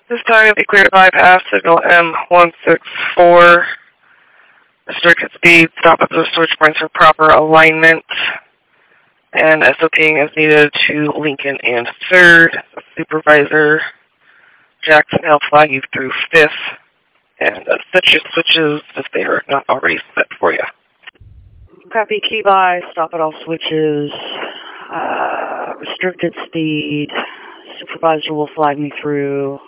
This time, be clear to bypass signal M164. Restricted speed, stop at the switch points for proper alignment. And SOPing as needed to Lincoln and 3rd. Supervisor Jackson will flag you through 5th. And set your switches if they are not already set for you. Copy, key by, stop at all switches. Restricted speed. Supervisor will flag me through.